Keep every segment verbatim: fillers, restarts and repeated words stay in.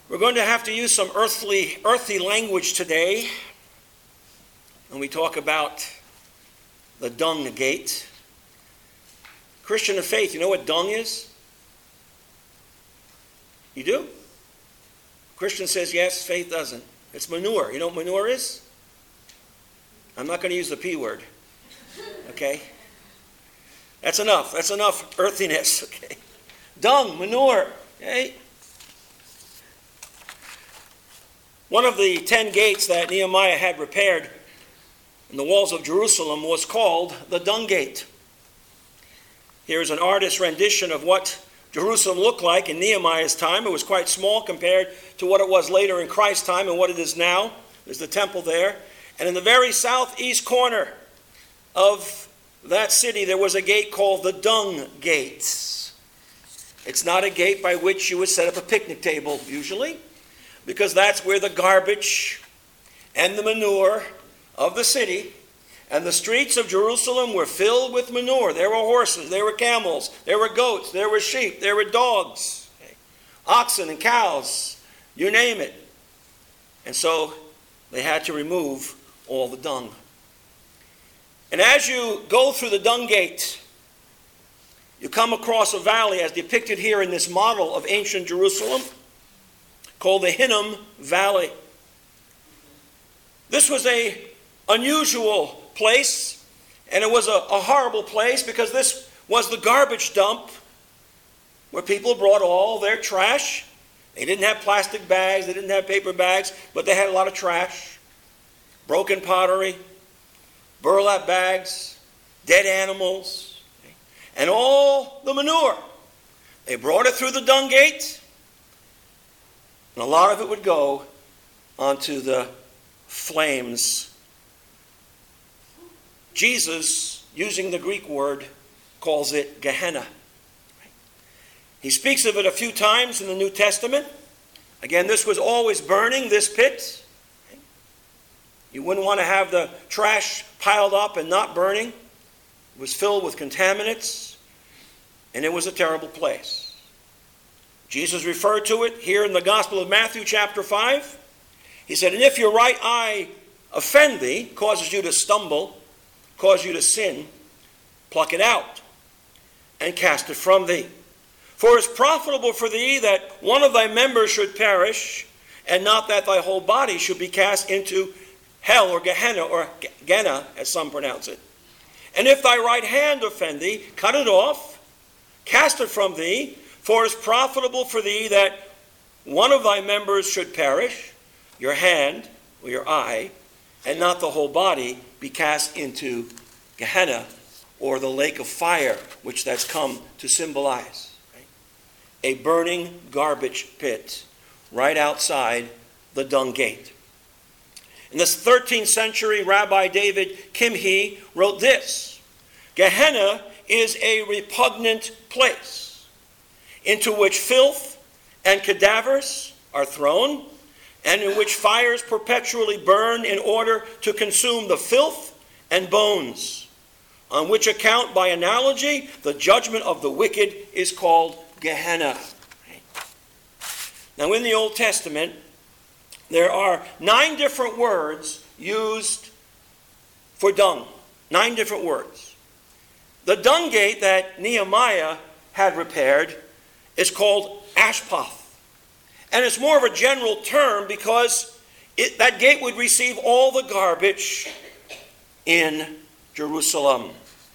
We're going to have to use some earthly, earthy language today when we talk about the dung gate. Christian of faith, you know what dung is? You do? Christian says yes, faith doesn't. It's manure. You know what manure is? I'm not going to use the P word. Okay? That's enough. That's enough earthiness. Okay? Dung, manure. Okay? One of the ten gates that Nehemiah had repaired in the walls of Jerusalem was called the Dung Gate. Here's an artist's rendition of what Jerusalem looked like in Nehemiah's time. It was quite small compared to what it was later in Christ's time and what it is now. There's the temple there. And in the very southeast corner of that city, there was a gate called the Dung Gate. It's not a gate by which you would set up a picnic table, usually, because that's where the garbage and the manure of the city and the streets of Jerusalem were filled with manure. There were horses, there were camels, there were goats, there were sheep, there were dogs, okay, oxen and cows, you name it. And so they had to remove all the dung. And as you go through the Dung Gate, you come across a valley as depicted here in this model of ancient Jerusalem called the Hinnom Valley. This was a unusual place, and it was a, a horrible place because this was the garbage dump where people brought all their trash. They didn't have plastic bags, they didn't have paper bags, but they had a lot of trash, broken pottery, burlap bags, dead animals, and all the manure. They brought it through the Dung Gate, and a lot of it would go onto the flames. Jesus, using the Greek word, calls it Gehenna. He speaks of it a few times in the New Testament. Again, this was always burning, this pit. You wouldn't want to have the trash piled up and not burning. It was filled with contaminants, and it was a terrible place. Jesus referred to it here in the Gospel of Matthew chapter five. He said, and if your right eye offend thee, causes you to stumble, cause you to sin, pluck it out and cast it from thee. For it's profitable for thee that one of thy members should perish, and not that thy whole body should be cast into hell or Gehenna or Gehenna, as some pronounce it. And if thy right hand offend thee, cut it off, cast it from thee, for it is profitable for thee that one of thy members should perish, your hand or your eye, and not the whole body be cast into Gehenna, or the lake of fire, which that's come to symbolize. Right? A burning garbage pit right outside the Dung Gate. In the thirteenth century, Rabbi David Kimhi wrote this: Gehenna is a repugnant place into which filth and cadavers are thrown, and in which fires perpetually burn in order to consume the filth and bones, on which account, by analogy, the judgment of the wicked is called Gehenna. Now, in the Old Testament, there are nine different words used for dung. Nine different words. The dung gate that Nehemiah had repaired is called Ashpoth. And it's more of a general term because it, that gate would receive all the garbage in Jerusalem.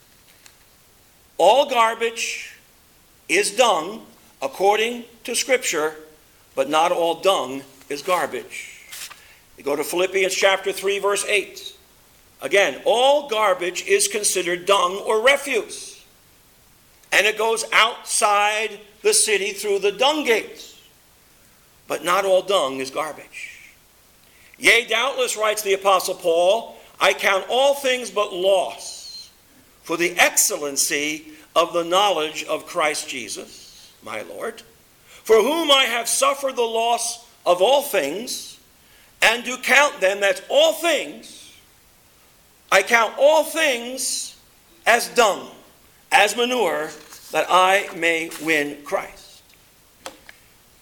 All garbage is dung according to Scripture, but not all dung is garbage. You go to Philippians chapter three, verse eight. Again, all garbage is considered dung or refuse. And it goes outside the city through the dung gates. But not all dung is garbage. Yea, doubtless, writes the Apostle Paul, I count all things but loss for the excellency of the knowledge of Christ Jesus, my Lord, for whom I have suffered the loss of all things, and do count them, that's all things, I count all things as dung, as manure, that I may win Christ.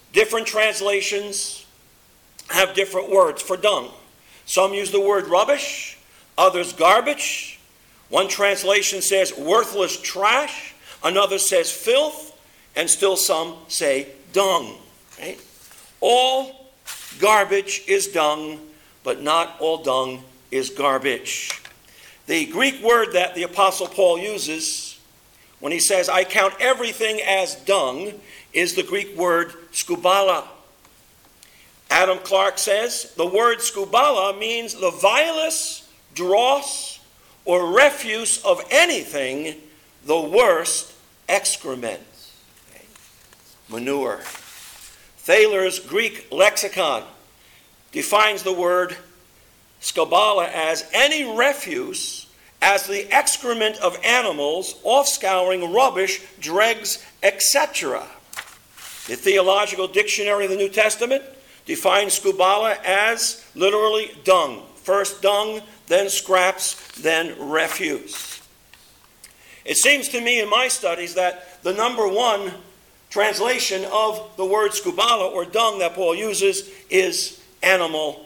Different translations have different words for dung. Some use the word rubbish, others garbage. One translation says worthless trash, another says filth, and still some say dung. Right? All garbage is dung, but not all dung is garbage. The Greek word that the Apostle Paul uses when he says, I count everything as dung, is the Greek word skubala. Adam Clark says, the word skubala means the vilest dross or refuse of anything, the worst excrement. Okay. Manure. Thaler's Greek lexicon defines the word skubala as any refuse, as the excrement of animals, off-scouring, rubbish, dregs, et cetera. The Theological Dictionary of the New Testament defines skubala as literally dung. First dung, then scraps, then refuse. It seems to me in my studies that the number one translation of the word skubala or dung that Paul uses is animal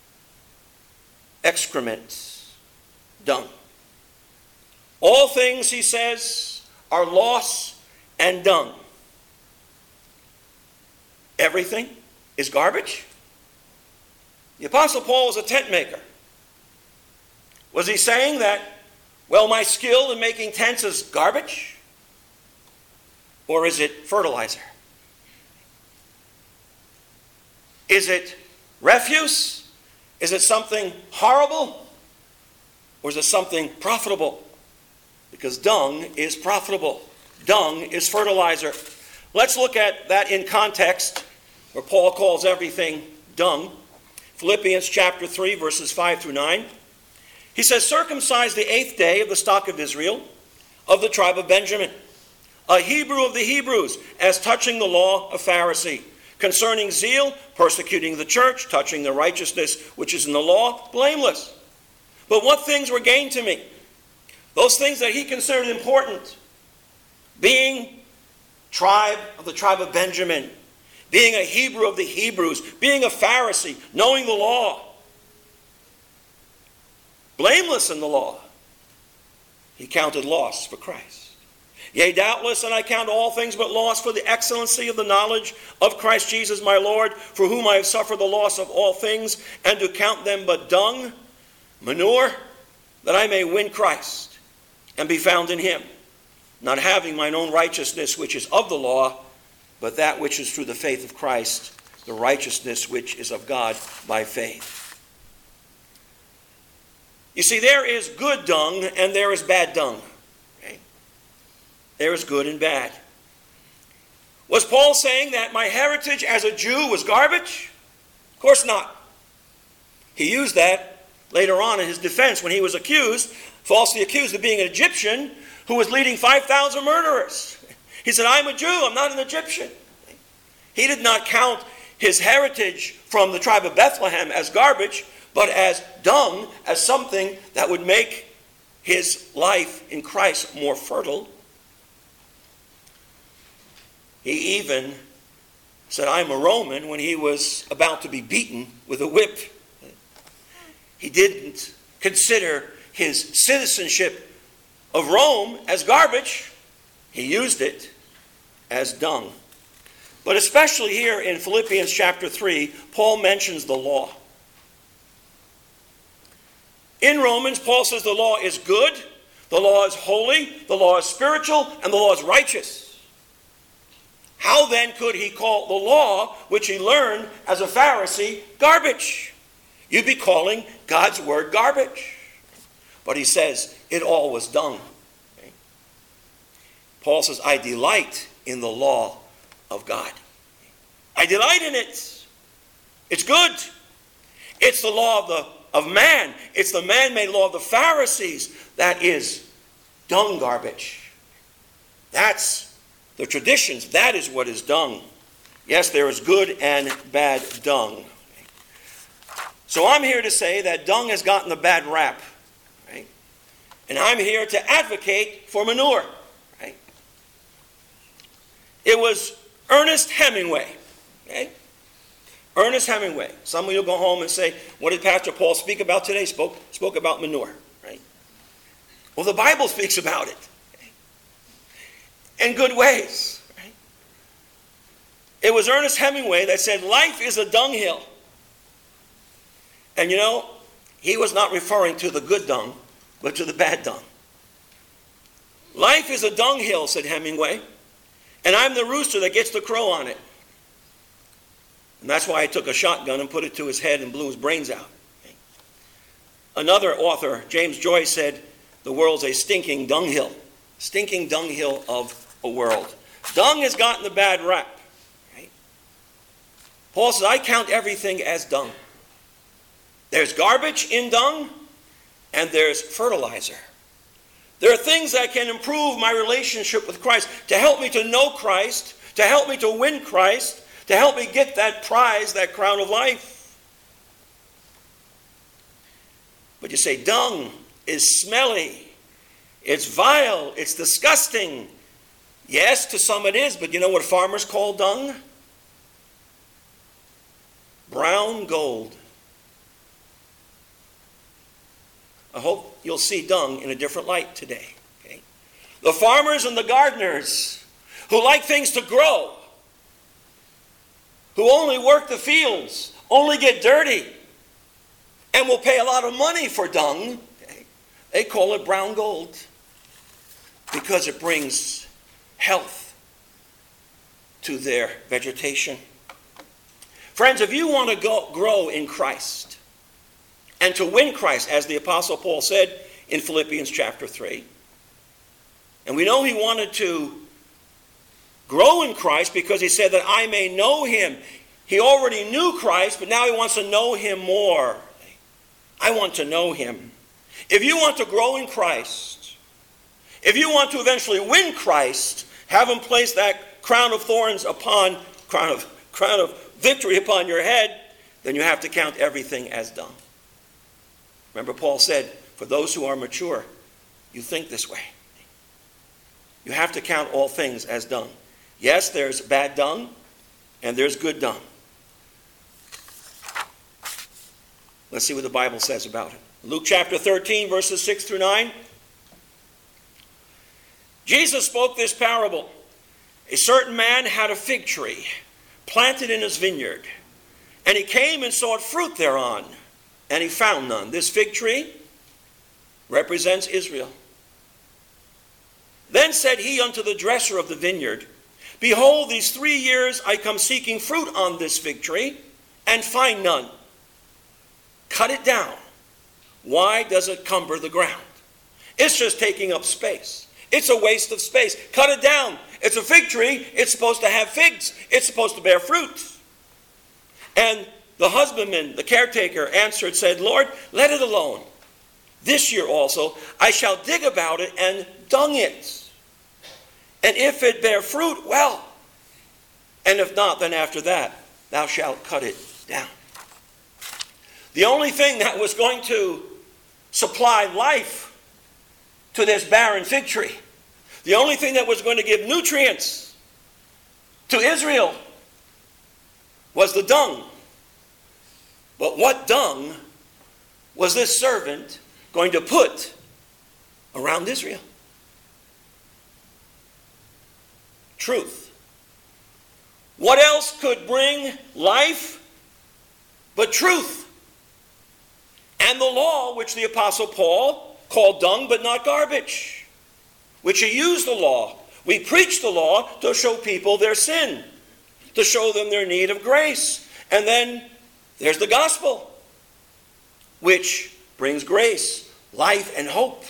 excrements, dung. All things, he says, are loss and dung. Everything is garbage? The Apostle Paul was a tent maker. Was he saying that, well, my skill in making tents is garbage? Or is it fertilizer? Is it refuse? Is it something horrible? Or is it something profitable? Because dung is profitable. Dung is fertilizer. Let's look at that in context, where Paul calls everything dung. Philippians chapter three, verses five through nine. He says, circumcised the eighth day of the stock of Israel, of the tribe of Benjamin, a Hebrew of the Hebrews, as touching the law, a Pharisee, concerning zeal, persecuting the church, touching the righteousness which is in the law, blameless. But what things were gained to me? Those things that he considered important, being tribe of the tribe of Benjamin, being a Hebrew of the Hebrews, being a Pharisee, knowing the law, blameless in the law, he counted loss for Christ. Yea, doubtless, and I count all things but loss for the excellency of the knowledge of Christ Jesus my Lord, for whom I have suffered the loss of all things, and to count them but dung, manure, that I may win Christ, and be found in him, not having mine own righteousness which is of the law, but that which is through the faith of Christ, the righteousness which is of God by faith. You see, there is good dung and there is bad dung. Okay? There is good and bad. Was Paul saying that my heritage as a Jew was garbage? Of course not. He used that later on in his defense when he was accused, falsely accused of being an Egyptian who was leading five thousand murderers. He said, I'm a Jew, I'm not an Egyptian. He did not count his heritage from the tribe of Bethlehem as garbage, but as dung, as something that would make his life in Christ more fertile. He even said, I'm a Roman, when he was about to be beaten with a whip. He didn't consider his citizenship of Rome as garbage. He used it as dung. But especially here in Philippians chapter three, Paul mentions the law. In Romans, Paul says the law is good, the law is holy, the law is spiritual, and the law is righteous. How then could he call the law, which he learned as a Pharisee, garbage? You'd be calling God's word garbage. But he says it all was dung. Okay? Paul says, I delight in the law of God. I delight in it. It's good. It's the law of the of man. It's the man-made law of the Pharisees that is dung garbage. That's the traditions. That is what is dung. Yes, there is good and bad dung. So I'm here to say that dung has gotten a bad rap. Right? And I'm here to advocate for manure. Right? It was Ernest Hemingway Okay? Ernest Hemingway. Some of you will go home and say, what did Pastor Paul speak about today? Spoke, spoke about manure. Right? Well, the Bible speaks about it. Okay? In good ways. Right? It was Ernest Hemingway that said, life is a dunghill. And you know, he was not referring to the good dung, but to the bad dung. Life is a dunghill, said Hemingway, and I'm the rooster that gets to crow on it. And that's why I took a shotgun and put it to his head and blew his brains out. Okay. Another author, James Joyce, said, the world's a stinking dunghill. Stinking dunghill of a world. Dung has gotten a bad rap. Right? Paul says, I count everything as dung. There's garbage in dung, and there's fertilizer. There are things that can improve my relationship with Christ, to help me to know Christ, to help me to win Christ, to help me get that prize, that crown of life. But you say, dung is smelly, it's vile, it's disgusting. Yes, to some it is, but you know what farmers call dung? Brown gold. I hope you'll see dung in a different light today. Okay? The farmers and the gardeners who like things to grow, who only work the fields, only get dirty, and will pay a lot of money for dung, okay? They call it brown gold because it brings health to their vegetation. Friends, if you want to go, grow in Christ, and to win Christ, as the Apostle Paul said in Philippians chapter three. And we know he wanted to grow in Christ because he said that I may know him. He already knew Christ, but now he wants to know him more. I want to know him. If you want to grow in Christ, if you want to eventually win Christ, have him place that crown of thorns upon, crown of, crown of victory upon your head, then you have to count everything as dung. Remember, Paul said, for those who are mature, you think this way. You have to count all things as dung. Yes, there's bad dung, and there's good dung. Let's see what the Bible says about it. Luke chapter thirteen, verses six through nine. Jesus spoke this parable. A certain man had a fig tree planted in his vineyard, and he came and sought fruit thereon. And he found none. This fig tree represents Israel. Then said he unto the dresser of the vineyard, behold, these three years I come seeking fruit on this fig tree, and find none. Cut it down. Why does it cumber the ground? It's just taking up space. It's a waste of space. Cut it down. It's a fig tree. It's supposed to have figs. It's supposed to bear fruit. And the husbandman, the caretaker, answered, said, Lord, let it alone. This year also I shall dig about it and dung it. And if it bear fruit, well. And if not, then after that thou shalt cut it down. The only thing that was going to supply life to this barren fig tree, the only thing that was going to give nutrients to Israel was the dung. But what dung was this servant going to put around Israel? Truth. What else could bring life but truth? And the law, which the Apostle Paul called dung but not garbage, which he used the law. We preach the law to show people their sin, to show them their need of grace. And then there's the gospel, which brings grace, life, and hope.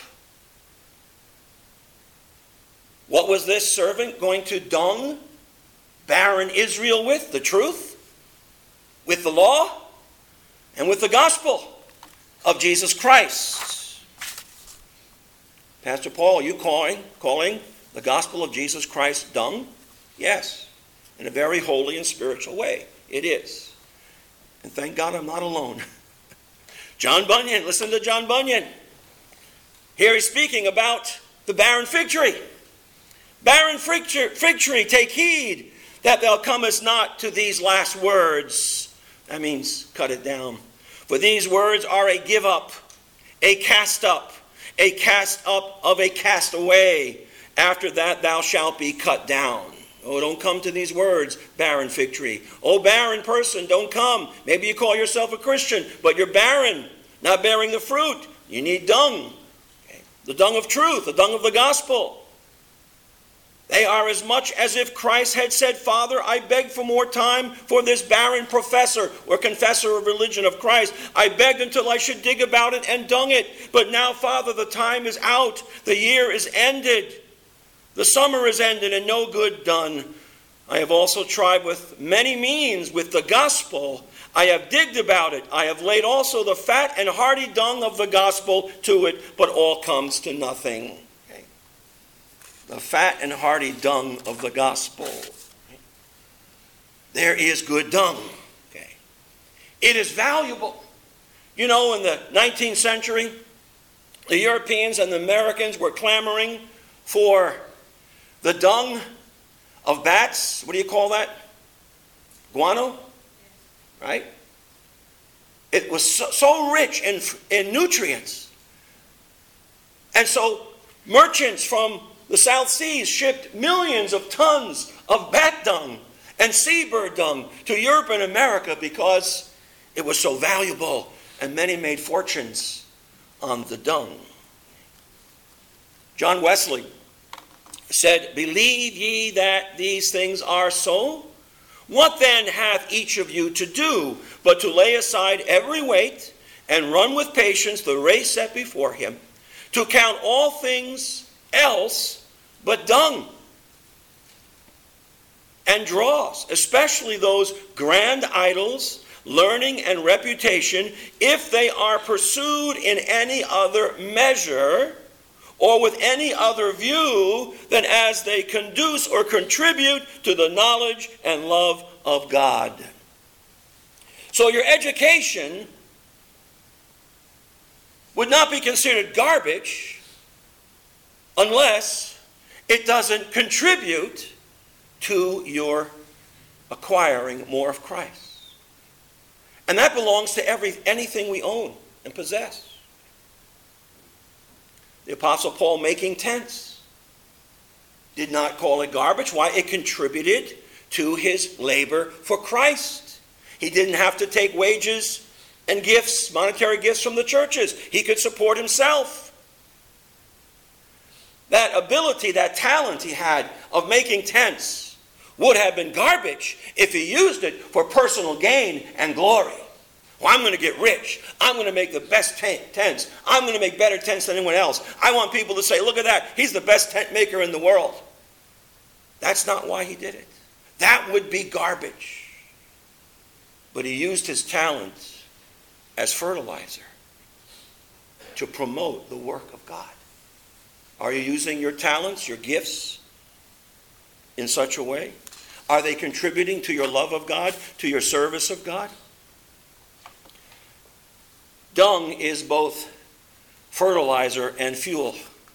What was this servant going to dung barren Israel with? The truth, with the law, and with the gospel of Jesus Christ. Pastor Paul, are you calling, calling the gospel of Jesus Christ dung? Yes, in a very holy and spiritual way. It is. And thank God I'm not alone. John Bunyan, listen to John Bunyan. Here he's speaking about the barren fig tree. Barren fig tree, fig tree, take heed. that thou comest not to these last words. That means cut it down. For these words are a give up, a cast up, a cast up of a cast away. After that thou shalt be cut down. Oh, don't come to these words, barren fig tree. Oh, barren person, don't come. Maybe you call yourself a Christian, but you're barren, not bearing the fruit. You need dung. Okay? The dung of truth, the dung of the gospel. They are as much as if Christ had said, Father, I beg for more time for this barren professor or confessor of religion of Christ. I begged until I should dig about it and dung it. But now, Father, the time is out. The year is ended. The summer is ended and no good done. I have also tried with many means with the gospel. I have digged about it. I have laid also the fat and hearty dung of the gospel to it, but all comes to nothing. Okay. The fat and hearty dung of the gospel. Okay. There is good dung. Okay. It is valuable. You know, in the nineteenth century, the Europeans and the Americans were clamoring for the dung of bats. What do you call that? Guano? Right? It was so, so rich in, in nutrients. And so merchants from the South Seas shipped millions of tons of bat dung and seabird dung to Europe and America because it was so valuable, and many made fortunes on the dung. John Wesley said, Believe ye that these things are so? What then hath each of you to do but to lay aside every weight and run with patience the race set before him, to count all things else but dung and dross, especially those grand idols, learning and reputation, if they are pursued in any other measure or with any other view than as they conduce or contribute to the knowledge and love of God. So your education would not be considered garbage unless it doesn't contribute to your acquiring more of Christ. And that belongs to every anything we own and possess. The Apostle Paul, making tents, did not call it garbage. Why? It contributed to his labor for Christ. He didn't have to take wages and gifts, monetary gifts from the churches. He could support himself. That ability, that talent he had of making tents would have been garbage if he used it for personal gain and glory. Well, I'm going to get rich. I'm going to make the best tent, tents. I'm going to make better tents than anyone else. I want people to say, look at that. He's the best tent maker in the world. That's not why he did it. That would be garbage. But he used his talent as fertilizer to promote the work of God. Are you using your talents, your gifts in such a way? Are they contributing to your love of God, to your service of God? Dung is both fertilizer and fuel.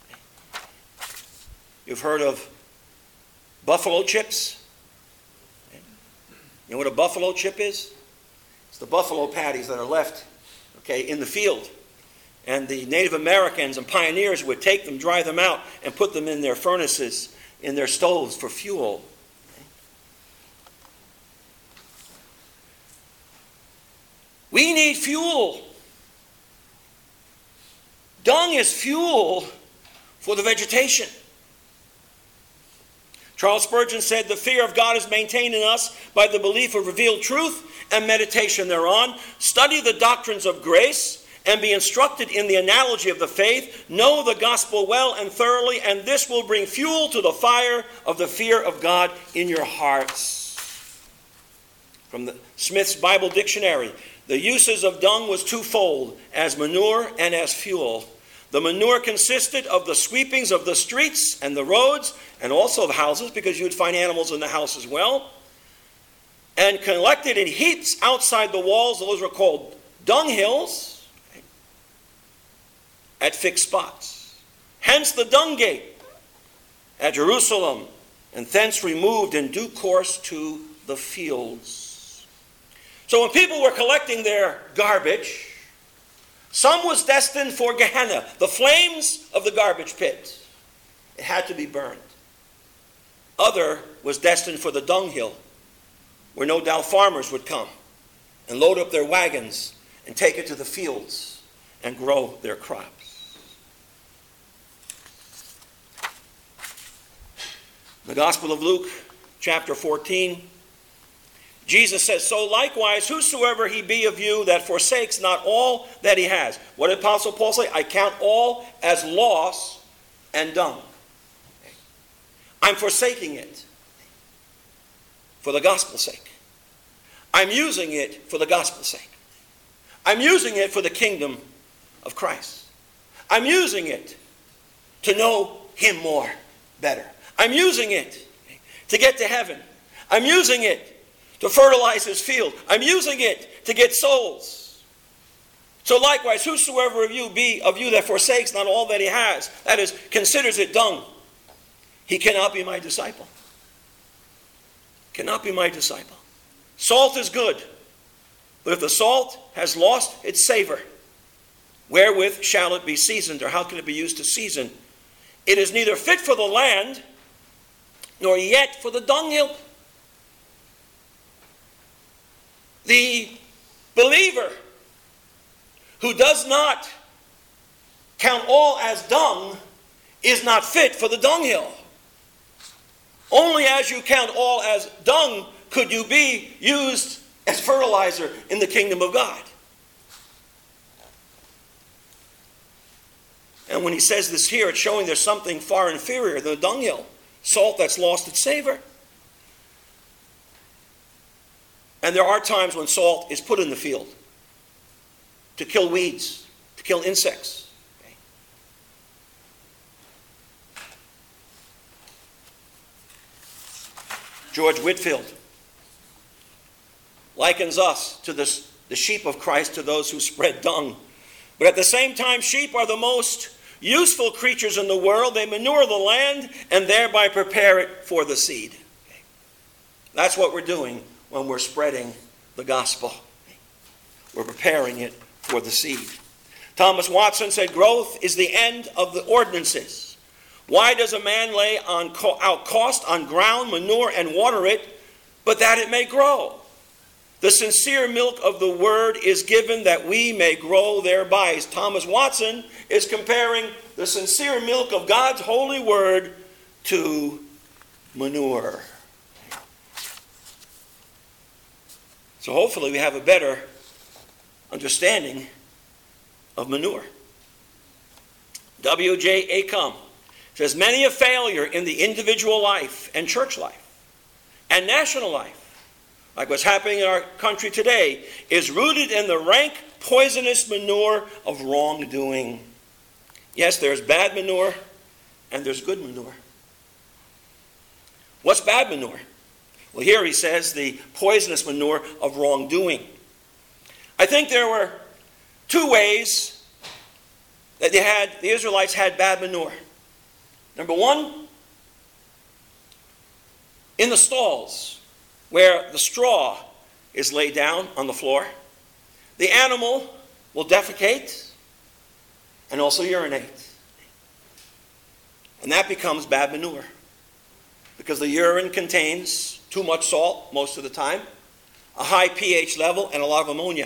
You've heard of buffalo chips? You know what a buffalo chip is? It's the buffalo patties that are left, okay, in the field. And the Native Americans and pioneers would take them, dry them out, and put them in their furnaces, in their stoves for fuel. We need fuel. Dung is fuel for the vegetation. Charles Spurgeon said, the fear of God is maintained in us by the belief of revealed truth and meditation thereon. Study the doctrines of grace and be instructed in the analogy of the faith. Know the gospel well and thoroughly, and this will bring fuel to the fire of the fear of God in your hearts. From the Smith's Bible Dictionary, the uses of dung was twofold, as manure and as fuel. The manure consisted of the sweepings of the streets and the roads, and also of houses, because you would find animals in the house as well, and collected in heaps outside the walls. Those were called dung hills, at fixed spots. Hence the dung gate at Jerusalem and thence removed in due course to the fields. So when people were collecting their garbage, some was destined for Gehenna, the flames of the garbage pit. It had to be burned. Other was destined for the dunghill, where no doubt farmers would come and load up their wagons and take it to the fields and grow their crops. The Gospel of Luke, chapter fourteen, Jesus says, so likewise, whosoever he be of you that forsakes not all that he has. What did Apostle Paul say? I count all as loss and dung. I'm forsaking it for the gospel's sake. I'm using it for the gospel's sake. I'm using it for the kingdom of Christ. I'm using it to know him more, better. I'm using it to get to heaven. I'm using it to fertilize his field. I'm using it to get souls. So likewise, whosoever of you be of you that forsakes not all that he has, that is, considers it dung, he cannot be my disciple. Cannot be my disciple. Salt is good, but if the salt has lost its savor, wherewith shall it be seasoned, or how can it be used to season? It is neither fit for the land, nor yet for the dunghill. The believer who does not count all as dung is not fit for the dunghill. Only as you count all as dung could you be used as fertilizer in the kingdom of God. And when he says this here, it's showing there's something far inferior than the dunghill. Salt that's lost its savor. And there are times when salt is put in the field to kill weeds, to kill insects. Okay. George Whitefield likens us to this, the sheep of Christ to those who spread dung. But at the same time, sheep are the most useful creatures in the world. They manure the land and thereby prepare it for the seed. Okay. That's what we're doing when we're spreading the gospel. We're preparing it for the seed. Thomas Watson said, growth is the end of the ordinances. Why does a man lay on co- out cost on ground, manure, and water it, but that it may grow? The sincere milk of the word is given that we may grow thereby. Thomas Watson is comparing the sincere milk of God's holy word to manure. So hopefully we have a better understanding of manure. W J Acom says, many a failure in the individual life and church life and national life, like what's happening in our country today, is rooted in the rank, poisonous manure of wrongdoing. Yes, there's bad manure and there's good manure. What's bad manure? Well, here he says the poisonous manure of wrongdoing. I think there were two ways that they had, the Israelites had bad manure. Number one, in the stalls where the straw is laid down on the floor, the animal will defecate and also urinate. And that becomes bad manure because the urine contains too much salt most of the time, a high pH level, and a lot of ammonia.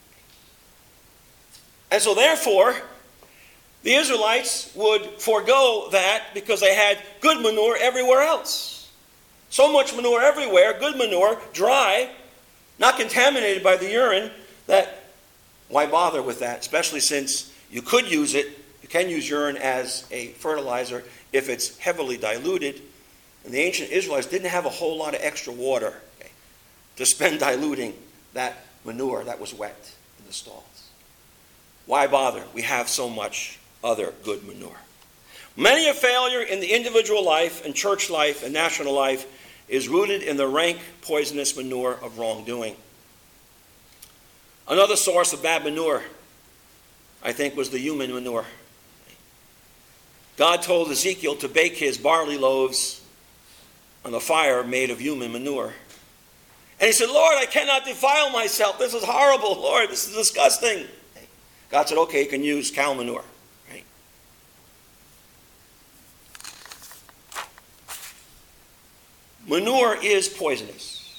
And so therefore, the Israelites would forego that because they had good manure everywhere else. So much manure everywhere, good manure, dry, not contaminated by the urine, that why bother with that? Especially since you could use it, you can use urine as a fertilizer if it's heavily diluted. And the ancient Israelites didn't have a whole lot of extra water, okay, to spend diluting that manure that was wet in the stalls. Why bother? We have so much other good manure. Many a failure in the individual life and church life and national life is rooted in the rank, poisonous manure of wrongdoing. Another source of bad manure, I think, was the human manure. God told Ezekiel to bake his barley loaves on the fire made of human manure. And he said, Lord, I cannot defile myself. This is horrible, Lord. This is disgusting. God said, okay, you can use cow manure. Right? Manure is poisonous.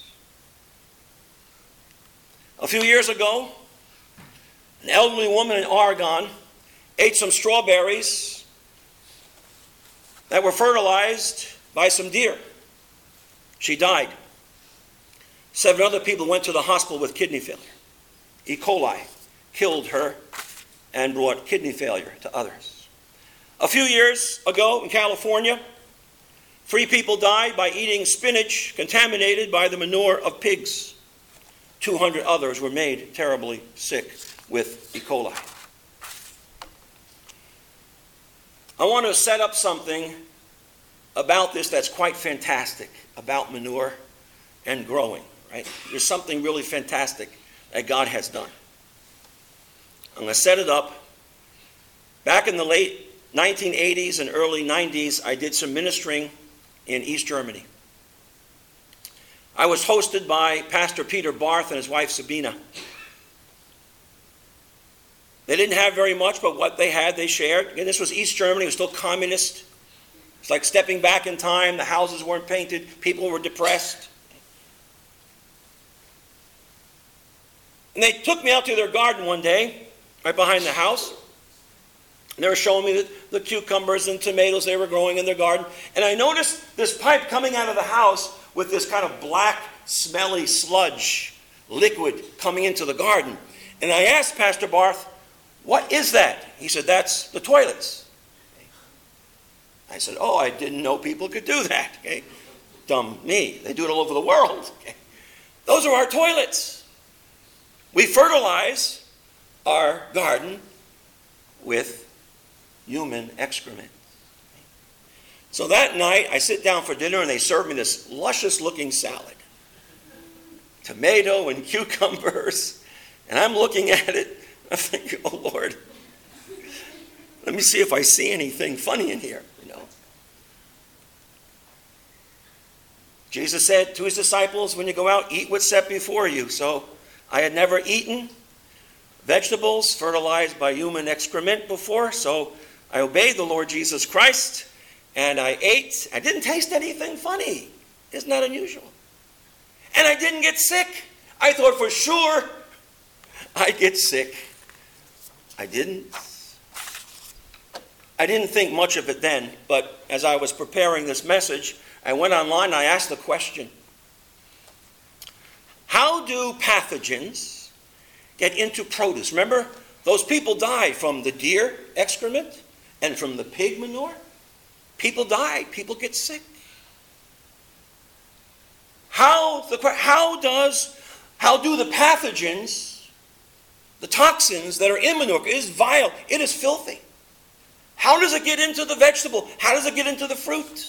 A few years ago, an elderly woman in Oregon ate some strawberries that were fertilized by some deer. She died. Seven other people went to the hospital with kidney failure. E. coli killed her and brought kidney failure to others. A few years ago in California, three people died by eating spinach contaminated by the manure of pigs. two hundred others were made terribly sick with E. coli. I want to set up something about this that's quite fantastic about manure and growing. Right? There's something really fantastic that God has done. I'm going to set it up. Back in the late nineteen eighties and early nineties, I did some ministering in East Germany. I was hosted by Pastor Peter Barth and his wife Sabina. They didn't have very much, but what they had, they shared. And this was East Germany. It was still communist. It's like stepping back in time. The houses weren't painted. People were depressed. And they took me out to their garden one day, right behind the house. And they were showing me the, the cucumbers and tomatoes they were growing in their garden. And I noticed this pipe coming out of the house with this kind of black, smelly sludge, liquid coming into the garden. And I asked Pastor Barth, what is that? He said, that's the toilets. I said, oh, I didn't know people could do that. Okay? Dumb me. They do it all over the world. Okay? Those are our toilets. We fertilize our garden with human excrement. So that night, I sit down for dinner and they serve me this luscious-looking salad. Tomato and cucumbers. And I'm looking at it. I'm thinking, oh, Lord, let me see if I see anything funny in here. You know. Jesus said to his disciples, when you go out, eat what's set before you. So I had never eaten vegetables fertilized by human excrement before, so I obeyed the Lord Jesus Christ, and I ate. I didn't taste anything funny. Isn't that unusual? And I didn't get sick. I thought for sure I'd get sick. I didn't. I didn't think much of it then, but as I was preparing this message, I went online and I asked the question, how do pathogens get into produce? Remember, those people died from the deer excrement and from the pig manure. People died. People get sick. How, the, how, does, how do the pathogens, the toxins that are in manure, it is vile, it is filthy. How does it get into the vegetable? How does it get into the fruit?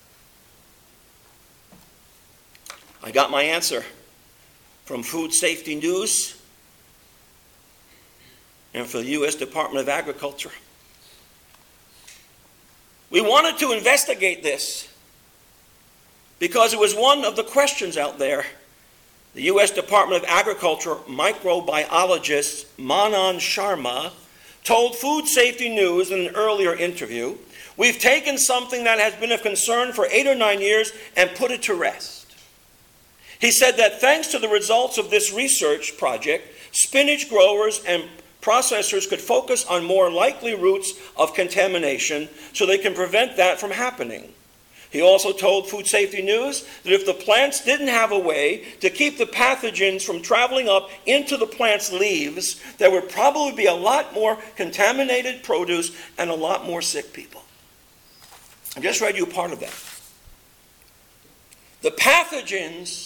I got my answer from Food Safety News and from the U S Department of Agriculture. We wanted to investigate this because it was one of the questions out there. The U S Department of Agriculture microbiologist Manan Sharma told Food Safety News in an earlier interview, we've taken something that has been of concern for eight or nine years and put it to rest. He said that thanks to the results of this research project, spinach growers and processors could focus on more likely routes of contamination so they can prevent that from happening. He also told Food Safety News that if the plants didn't have a way to keep the pathogens from traveling up into the plant's leaves, there would probably be a lot more contaminated produce and a lot more sick people. I just read you part of that. The pathogens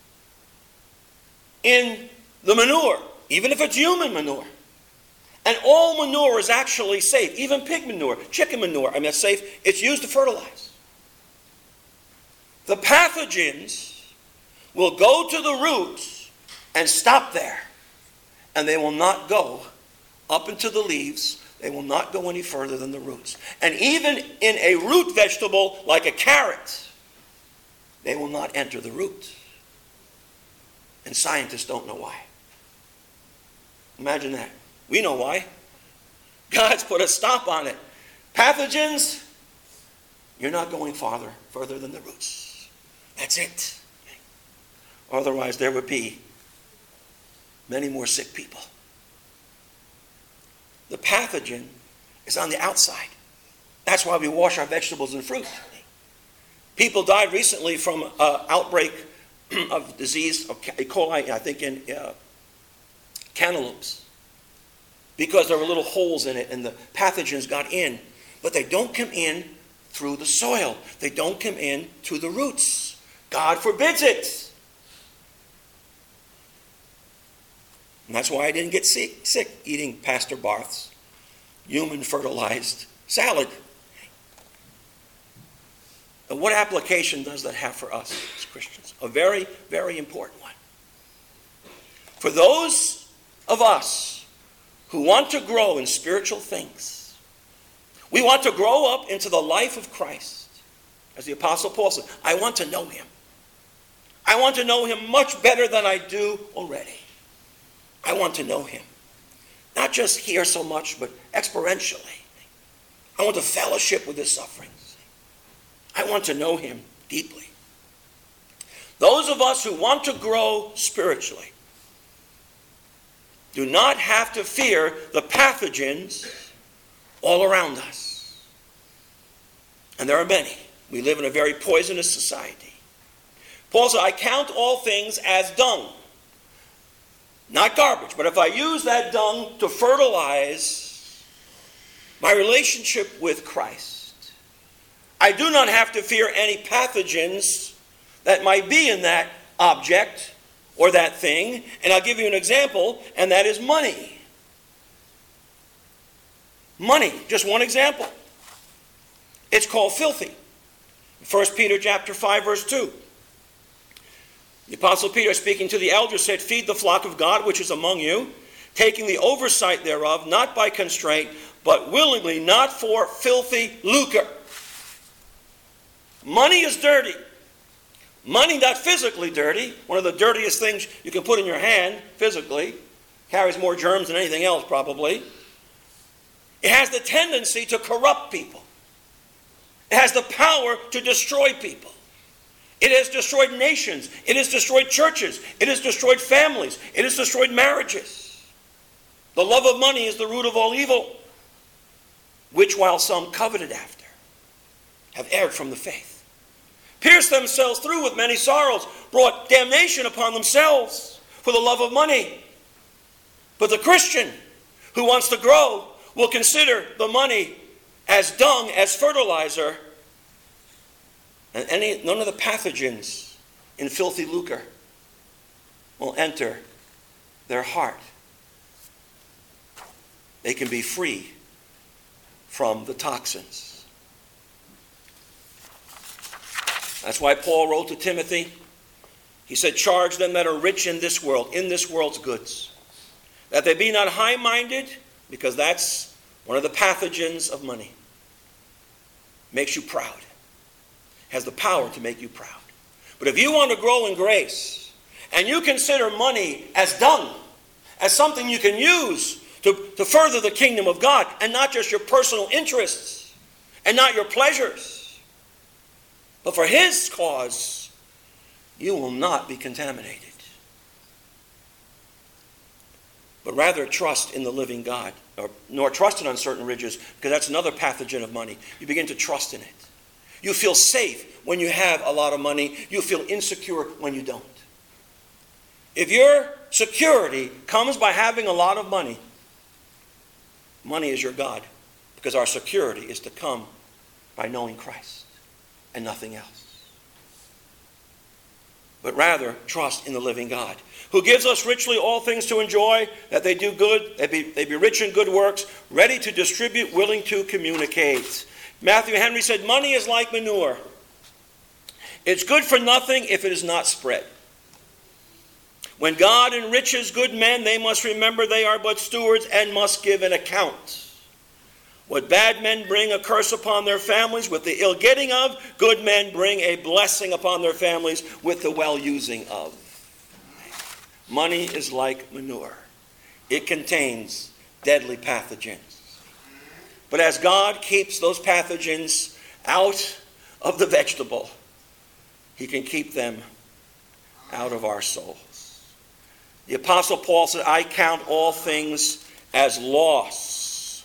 in the manure, even if it's human manure, and all manure is actually safe, even pig manure, chicken manure, I mean, it's safe, it's used to fertilize. The pathogens will go to the roots and stop there, and they will not go up into the leaves. They will not go any further than the roots. And even in a root vegetable like a carrot, they will not enter the root. And scientists don't know why. Imagine that. We know why. God's put a stop on it. Pathogens, you're not going farther, further than the roots. That's it. Otherwise, there would be many more sick people. The pathogen is on the outside. That's why we wash our vegetables and fruit. People died recently from an outbreak of disease, of E. coli, I think, in uh, cantaloupes, because there were little holes in it and the pathogens got in. But they don't come in through the soil. They don't come in to the roots. God forbids it. And that's why I didn't get sick, sick eating Pastor Barth's human fertilized salad. And what application does that have for us as Christians? A very, very important one. For those of us who want to grow in spiritual things, we want to grow up into the life of Christ. As the Apostle Paul said, I want to know him. I want to know him much better than I do already. I want to know him. Not just here so much, but experientially. I want to fellowship with his sufferings. I want to know him deeply. Those of us who want to grow spiritually do not have to fear the pathogens all around us. And there are many. We live in a very poisonous society. Paul said, I count all things as dung. Not garbage, but if I use that dung to fertilize my relationship with Christ, I do not have to fear any pathogens that might be in that object or that thing. And I'll give you an example, and that is money. Money, just one example. It's called filthy. First Peter chapter five, verse two. The Apostle Peter, speaking to the elders, said, feed the flock of God which is among you, taking the oversight thereof, not by constraint, but willingly, not for filthy lucre. Money is dirty. Money not physically dirty. One of the dirtiest things you can put in your hand physically. Carries more germs than anything else probably. It has the tendency to corrupt people. It has the power to destroy people. It has destroyed nations. It has destroyed churches. It has destroyed families. It has destroyed marriages. The love of money is the root of all evil, which while some coveted after, have erred from the faith, pierced themselves through with many sorrows, brought damnation upon themselves for the love of money. But the Christian who wants to grow will consider the money as dung, as fertilizer, and any, none of the pathogens in filthy lucre will enter their heart. They can be free from the toxins. That's why Paul wrote to Timothy. He said, charge them that are rich in this world, in this world's goods, that they be not high-minded, because that's one of the pathogens of money. Makes you proud. Has the power to make you proud. But if you want to grow in grace, and you consider money as dung, as something you can use to, to further the kingdom of God, and not just your personal interests, and not your pleasures, but for his cause, you will not be contaminated. But rather trust in the living God, or nor trust in uncertain riches, because that's another pathogen of money. You begin to trust in it. You feel safe when you have a lot of money. You feel insecure when you don't. If your security comes by having a lot of money, money is your God, because our security is to come by knowing Christ and nothing else. But rather trust in the living God, who gives us richly all things to enjoy, that they do good, they be, they be rich in good works, ready to distribute, willing to communicate. Matthew Henry said, money is like manure. It's good for nothing if it is not spread. When God enriches good men, they must remember they are but stewards and must give an account. What bad men bring a curse upon their families with the ill getting of, good men bring a blessing upon their families with the well using of. Money is like manure. It contains deadly pathogens. But as God keeps those pathogens out of the vegetable, he can keep them out of our souls. The Apostle Paul said, I count all things as loss.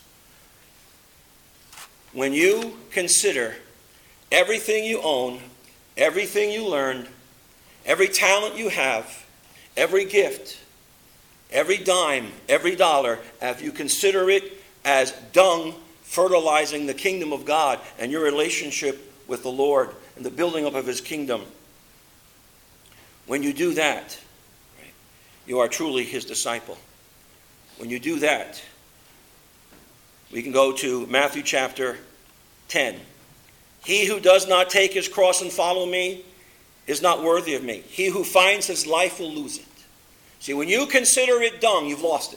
When you consider everything you own, everything you learned, every talent you have, every gift, every dime, every dollar, if you consider it as dung fertilizing the kingdom of God and your relationship with the Lord and the building up of his kingdom, when you do that, right, you are truly his disciple. When you do that, we can go to Matthew chapter ten. He who does not take his cross and follow me is not worthy of me. He who finds his life will lose it. See, when you consider it dung, you've lost it.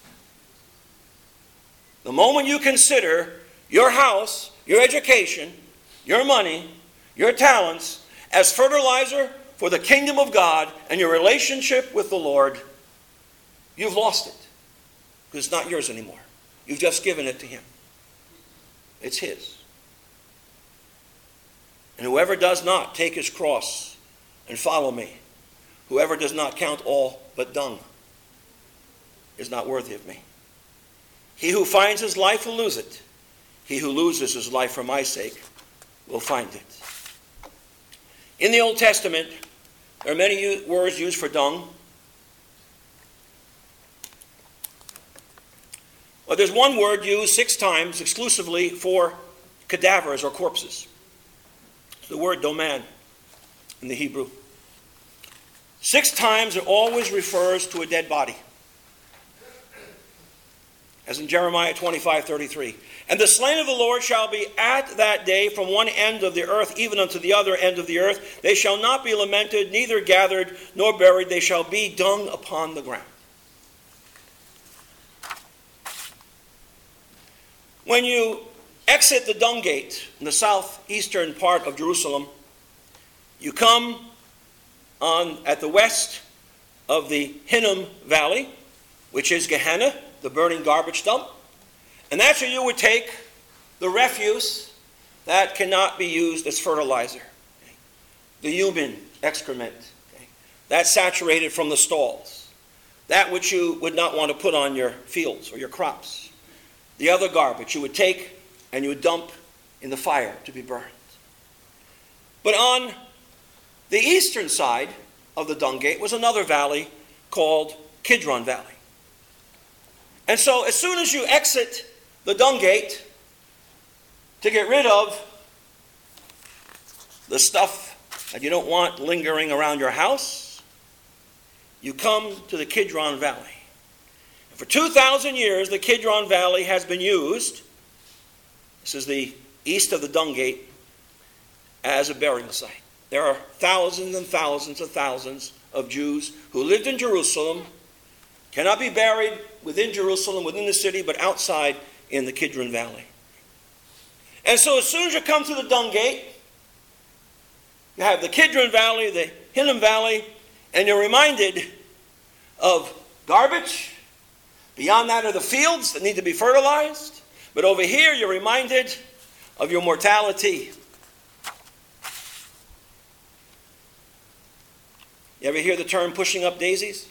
The moment you consider your house, your education, your money, your talents as fertilizer for the kingdom of God and your relationship with the Lord, you've lost it. Because it's not yours anymore. You've just given it to him. It's his. And whoever does not take his cross and follow me, whoever does not count all but dung, is not worthy of me. He who finds his life will lose it. He who loses his life for my sake will find it. In the Old Testament, there are many words used for dung. Well, there's one word used six times exclusively for cadavers or corpses. It's the word doman in the Hebrew. Six times it always refers to a dead body. As in Jeremiah twenty-five thirty-three. And the slain of the Lord shall be at that day from one end of the earth even unto the other end of the earth. They shall not be lamented, neither gathered nor buried. They shall be dung upon the ground. When you exit the Dung Gate in the southeastern part of Jerusalem, you come on at the west of the Hinnom Valley, which is Gehenna, the burning garbage dump. And that's where you would take the refuse that cannot be used as fertilizer. Okay? The human excrement. Okay? That's saturated from the stalls. That which you would not want to put on your fields or your crops. The other garbage you would take and you would dump in the fire to be burned. But on the eastern side of the Dung Gate was another valley called Kidron Valley. And so as soon as you exit the Dung Gate to get rid of the stuff that you don't want lingering around your house, you come to the Kidron Valley. And for two thousand years, the Kidron Valley has been used, this is the east of the Dung Gate, as a burial site. There are thousands and thousands and thousands of Jews who lived in Jerusalem, cannot be buried within Jerusalem, within the city, but outside in the Kidron Valley. And so as soon as you come to the Dung Gate, you have the Kidron Valley, the Hinnom Valley, and you're reminded of garbage. Beyond that are the fields that need to be fertilized. But over here you're reminded of your mortality. You ever hear the term pushing up daisies?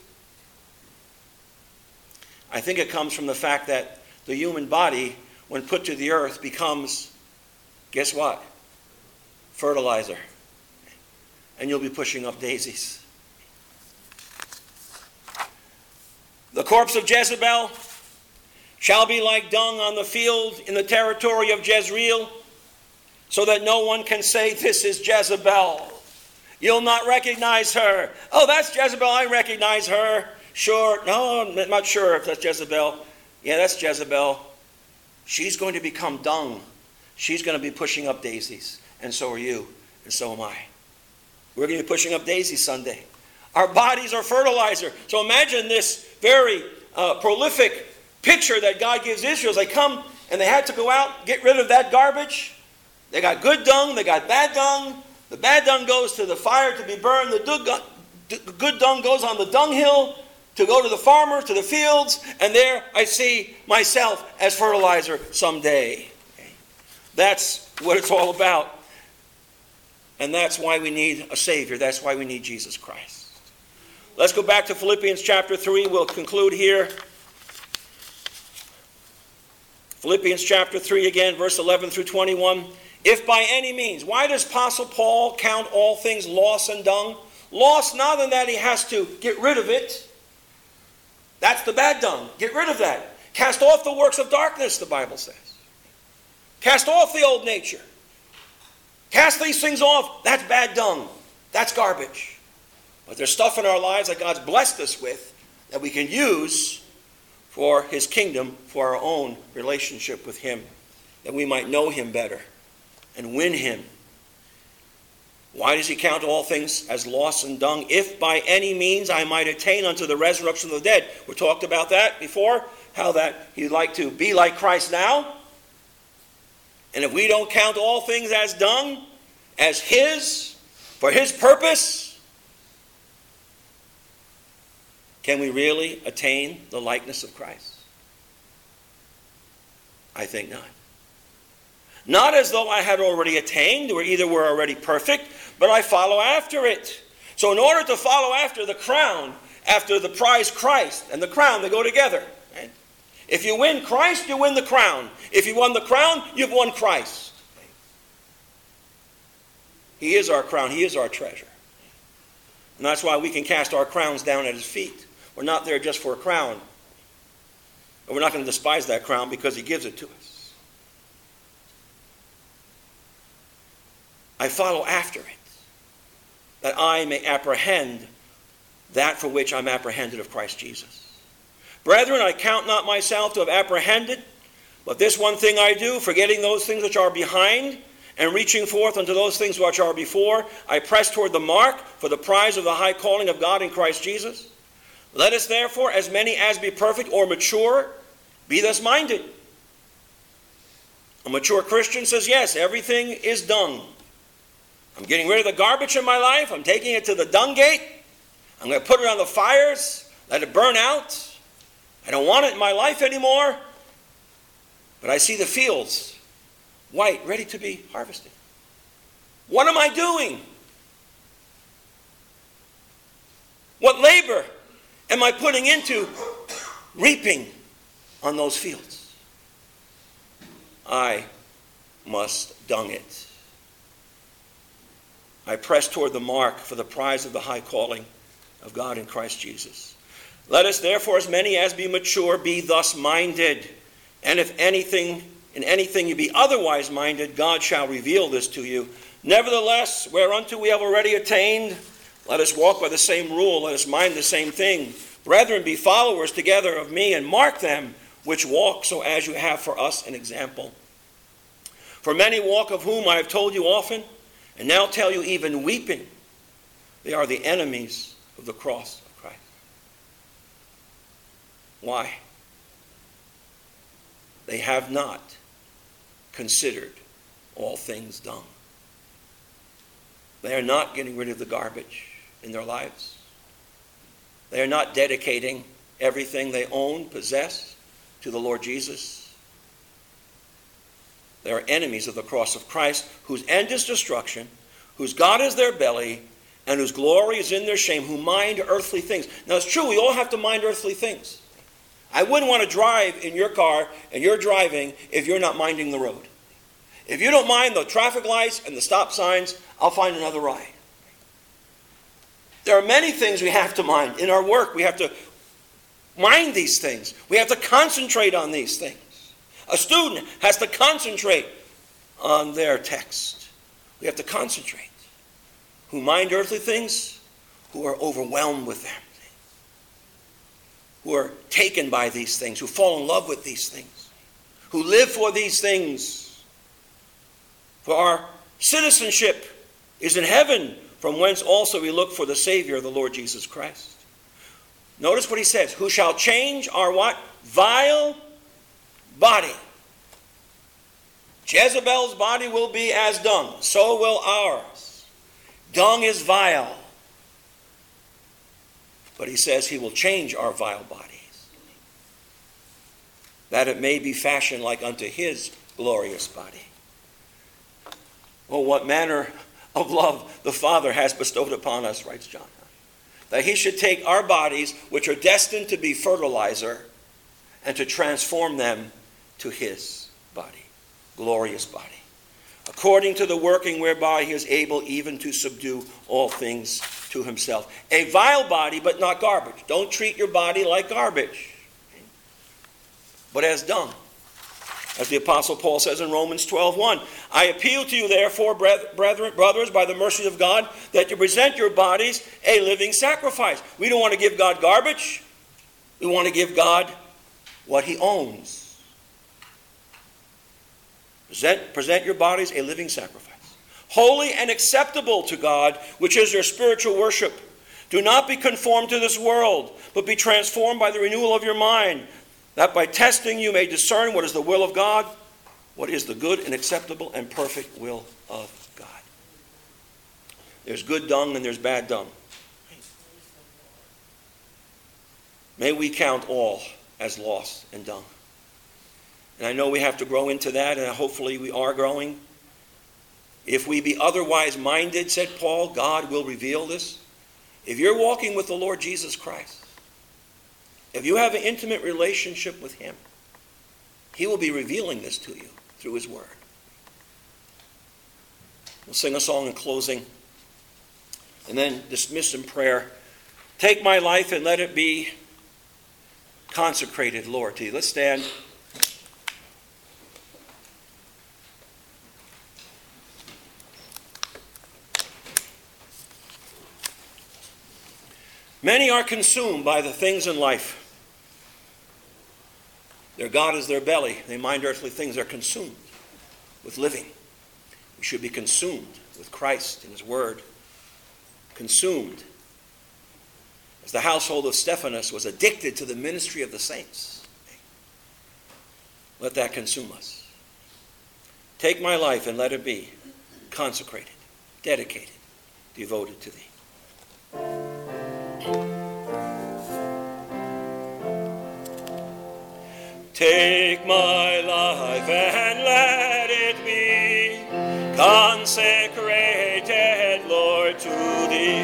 I think it comes from the fact that the human body, when put to the earth, becomes, guess what? Fertilizer. And you'll be pushing up daisies. The corpse of Jezebel shall be like dung on the field in the territory of Jezreel, so that no one can say, this is Jezebel. You'll not recognize her. Oh, that's Jezebel, I recognize her. Sure, no, I'm not sure if that's Jezebel. Yeah, that's Jezebel. She's going to become dung. She's going to be pushing up daisies. And so are you. And so am I. We're going to be pushing up daisies Sunday. Our bodies are fertilizer. So imagine this very uh, prolific picture that God gives Israel as they come and they had to go out, get rid of that garbage. They got good dung, they got bad dung. The bad dung goes to the fire to be burned. The good dung goes on the dunghill to go to the farmer, to the fields, and there I see myself as fertilizer someday. That's what it's all about. And that's why we need a Savior. That's why we need Jesus Christ. Let's go back to Philippians chapter three. We'll conclude here. Philippians chapter three again, verse eleven through twenty-one. If by any means, why does Apostle Paul count all things loss and dung? Loss not in that he has to get rid of it. That's the bad dung. Get rid of that. Cast off the works of darkness, the Bible says. Cast off the old nature. Cast these things off. That's bad dung. That's garbage. But there's stuff in our lives that God's blessed us with that we can use for his kingdom, for our own relationship with him, that we might know him better and win him. Why does he count all things as loss and dung? If by any means I might attain unto the resurrection of the dead. We talked about that before, how that he'd like to be like Christ now. And if we don't count all things as dung, as his, for his purpose, can we really attain the likeness of Christ? I think not. Not as though I had already attained, or either were already perfect, but I follow after it. So in order to follow after the crown, after the prize Christ and the crown, they go together. Right? If you win Christ, you win the crown. If you won the crown, you've won Christ. He is our crown. He is our treasure. And that's why we can cast our crowns down at his feet. We're not there just for a crown. But we're not going to despise that crown because he gives it to us. I follow after it, that I may apprehend that for which I'm apprehended of Christ Jesus. Brethren, I count not myself to have apprehended, but this one thing I do, forgetting those things which are behind, and reaching forth unto those things which are before, I press toward the mark for the prize of the high calling of God in Christ Jesus. Let us therefore, as many as be perfect or mature, be thus minded. A mature Christian says, yes, everything is dung. I'm getting rid of the garbage in my life. I'm taking it to the dung gate. I'm going to put it on the fires, let it burn out. I don't want it in my life anymore. But I see the fields, white, ready to be harvested. What am I doing? What labor am I putting into reaping on those fields? I must dung it. I press toward the mark for the prize of the high calling of God in Christ Jesus. Let us therefore, as many as be mature, be thus minded. And if anything, in anything you be otherwise minded, God shall reveal this to you. Nevertheless, whereunto we have already attained, let us walk by the same rule, let us mind the same thing. Brethren, be followers together of me, and mark them which walk so as you have for us an example. For many walk, of whom I have told you often, and now tell you even weeping, they are the enemies of the cross of Christ. Why? They have not considered all things dung. They are not getting rid of the garbage in their lives. They are not dedicating everything they own, possess, to the Lord Jesus. They are enemies of the cross of Christ, whose end is destruction, whose God is their belly, and whose glory is in their shame, who mind earthly things. Now it's true, we all have to mind earthly things. I wouldn't want to drive in your car and you're driving if you're not minding the road. If you don't mind the traffic lights and the stop signs, I'll find another ride. There are many things we have to mind. In our work, we have to mind these things. We have to concentrate on these things. A student has to concentrate on their text. We have to concentrate. Who mind earthly things, who are overwhelmed with them, who are taken by these things, who fall in love with these things, who live for these things. For our citizenship is in heaven, from whence also we look for the Savior, the Lord Jesus Christ. Notice what he says, who shall change our what? Vile body. Jezebel's body will be as dung. So will ours. Dung is vile. But he says he will change our vile bodies, that it may be fashioned like unto his glorious body. Well, what manner of love the Father has bestowed upon us, writes John, that he should take our bodies, which are destined to be fertilizer, and to transform them to his body, glorious body, according to the working whereby he is able even to subdue all things to himself. A vile body, but not garbage. Don't treat your body like garbage, but as dung. As the Apostle Paul says in Romans twelve one, I appeal to you therefore, brethren, brothers, by the mercy of God, that you present your bodies a living sacrifice. We don't want to give God garbage. We want to give God what he owns. Present, present your bodies a living sacrifice, holy and acceptable to God, which is your spiritual worship. Do not be conformed to this world, but be transformed by the renewal of your mind, that by testing you may discern what is the will of God, what is the good and acceptable and perfect will of God. There's good dung and there's bad dung. May we count all as loss and dung. And I know we have to grow into that, and hopefully we are growing. If we be otherwise minded, said Paul, God will reveal this. If you're walking with the Lord Jesus Christ, if you have an intimate relationship with him, he will be revealing this to you through his word. We'll sing a song in closing and then dismiss in prayer. Take my life and let it be consecrated, Lord, to you. Let's stand. Many are consumed by the things in life. Their God is their belly. They mind earthly things. They're consumed with living. We should be consumed with Christ and his word. Consumed. As the household of Stephanus was addicted to the ministry of the saints. Let that consume us. Take my life and let it be consecrated, dedicated, devoted to thee. Take my life and let it be consecrated, Lord, to thee.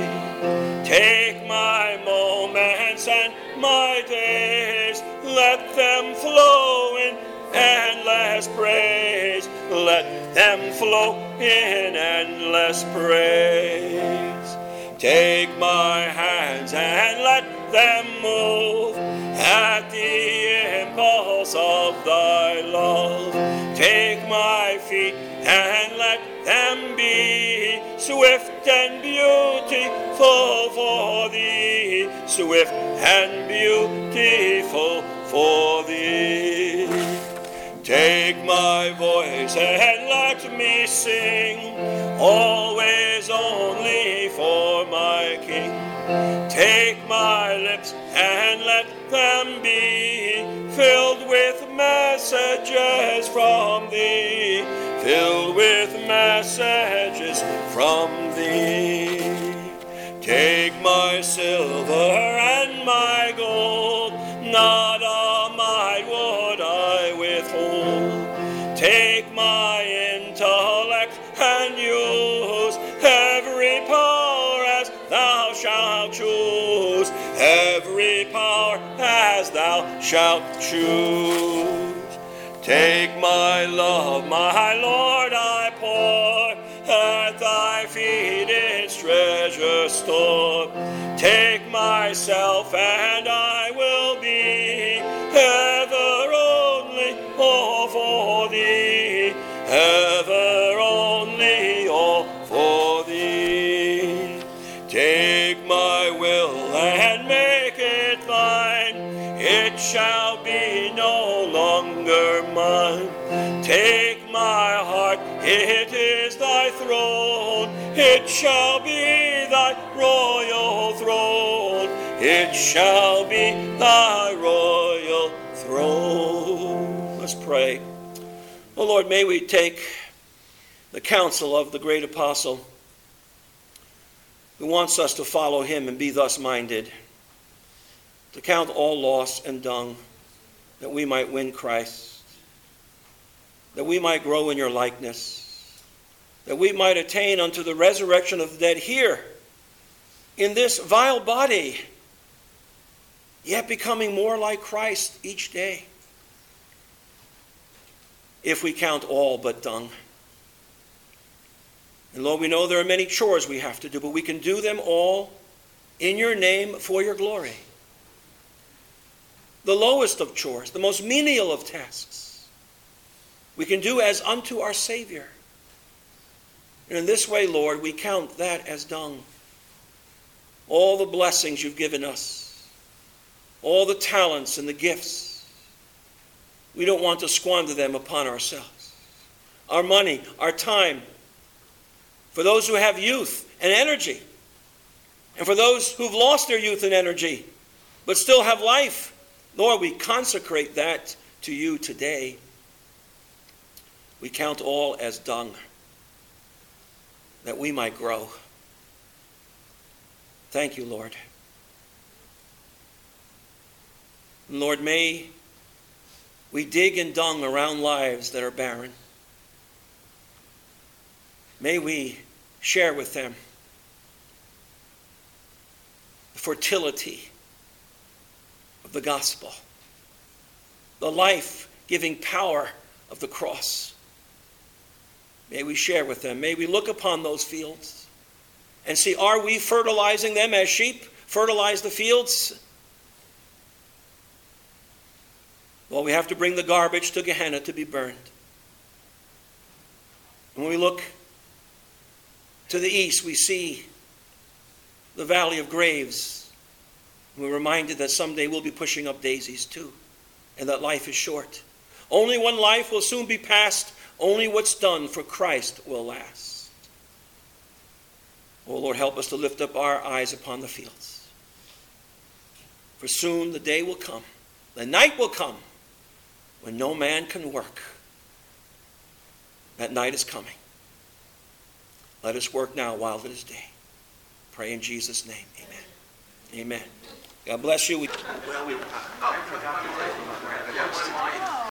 Take my moments and my days, let them flow in endless praise. Let them flow in endless praise. Take my hands and let them move at the impulse of thy love. Take my feet and let them be swift and beautiful for thee, swift and beautiful for thee. Take my voice and let me sing, always only for my King. Take my lips and let them be filled with messages from thee, filled with messages from thee. Take my silver and my gold, not a mite would I withhold. Take my intellect and use every power as thou shalt choose, every power as thou shalt choose. Take my love, my Lord, I pour at thy feet its treasure store. Take myself and I will be ever only all for thee, ever only all for thee. Take my will and make it thine, it shall be no longer mine. Take my heart, it is thy throne, it shall be thy royal throne, it shall be thy royal throne. Let's pray. Oh Lord, may we take the counsel of the great apostle who wants us to follow him and be thus minded, to count all loss and dung, that we might win Christ, that we might grow in your likeness, that we might attain unto the resurrection of the dead here, in this vile body, yet becoming more like Christ each day, if we count all but dung. And Lord, we know there are many chores we have to do, but we can do them all in your name for your glory. The lowest of chores, the most menial of tasks, we can do as unto our Savior. And in this way, Lord, we count that as dung. All the blessings you've given us, all the talents and the gifts, we don't want to squander them upon ourselves. Our money, our time, for those who have youth and energy, and for those who've lost their youth and energy, but still have life, Lord, we consecrate that to you today. We count all as dung, that we might grow. Thank you, Lord. And Lord, may we dig in dung around lives that are barren. May we share with them the fertility of the gospel, the life-giving power of the cross. May we share with them. May we look upon those fields and see, are we fertilizing them as sheep fertilize the fields? Well, we have to bring the garbage to Gehenna to be burned. And when we look to the east, we see the valley of graves. We're reminded that someday we'll be pushing up daisies too, and that life is short. Only one life will soon be passed. Only what's done for Christ will last. Oh, Lord, help us to lift up our eyes upon the fields. For soon the day will come, the night will come, when no man can work. That night is coming. Let us work now while it is day. Pray in Jesus' name. Amen. Amen. God bless you. We- well, we- oh, I forgot to